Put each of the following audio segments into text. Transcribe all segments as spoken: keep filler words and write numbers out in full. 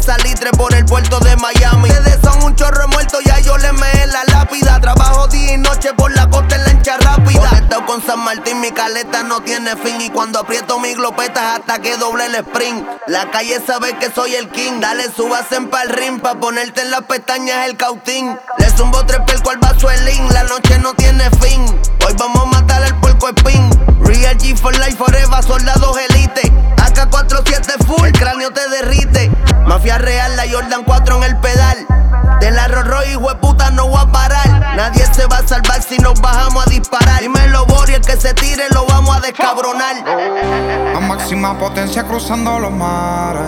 salitre por el puerto de Miami. Ustedes son un chorro muerto, ya yo le meé la lápida. Trabajo día y noche por la costa en lancha rápida. Conectado con San Martín, mi caleta no tiene fin. Y cuando aprieto mis glopetas hasta que doble el sprint. La calle sabe que soy el king. Dale, subas en pa'l ring pa' ponerte en las pestañas el cautín. Le zumbo tres pelco al vaso el link. La noche no tiene fin. Hoy vamos a matar al puerco espín. Real G for life forever, soldados elite. A K cuarenta y siete full, el cráneo te derrite. Mafia real, la Jordan cuatro en el pedal. Del arroz rojo, hijo de puta, no voy a parar. Nadie se va a salvar si nos bajamos a disparar. Dímelo, Bori, el que se tire lo vamos a descabronar. A máxima potencia cruzando los mares.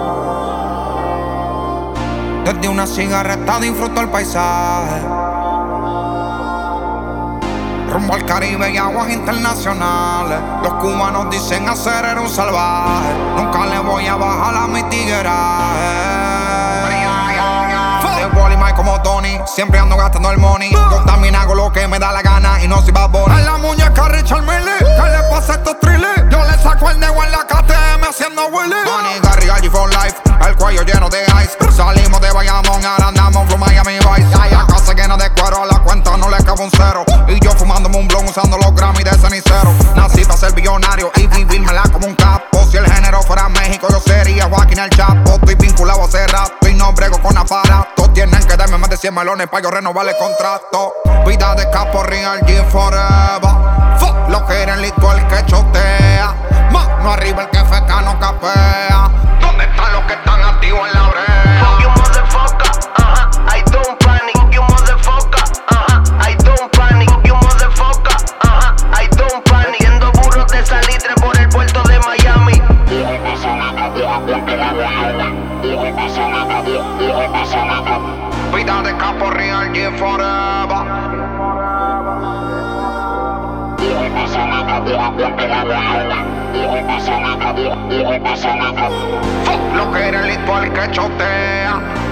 Desde una cigarreta disfruto el paisaje. Rumbo al Caribe y aguas internacionales. Los cubanos dicen hacer era un salvaje. Nunca le voy a bajar a mi tigueraje. De Wally Mike como Tony, siempre ando gastando el money. Yo también hago lo que me da la gana y no soy Bad Bunny. A la muñeca Richard Mille, ¿qué le pasa a estos trillis? Yo le saco el dedo en la K T M haciendo Willy. Bunny, Gary, G for life, el cuello lleno de ice. Salimos de Bayamón, ahora andamos por Miami Vice. La casa llena de cuero, a la cuenta no le cabe un cero. Y yo fumándome un blon usando los Grammy de cenicero. Nací para ser billonario y vivírmela como un capo. Si el género fuera México, yo sería Joaquín el Chapo. Estoy vinculado a hace rato y no brego con aparatos. Tienen que darme más de cien melones para yo renovar el contrato. Vida de capo, Real G forever. Fuck lo que era el listo, el que chotea. Mano arriba el que feca no capea. ¿Dónde están los que están activos en la brea? Fuck you motherfucker, ajá, I don't panic. Fuck you motherfucker, ajá, I don't panic. Fuck you motherfucker, ajá, I don't panic. Yendo burros de salitre por el puerto de Miami. Vida de capo, Real G forever. Fuck lo que era el listo, el que chotea.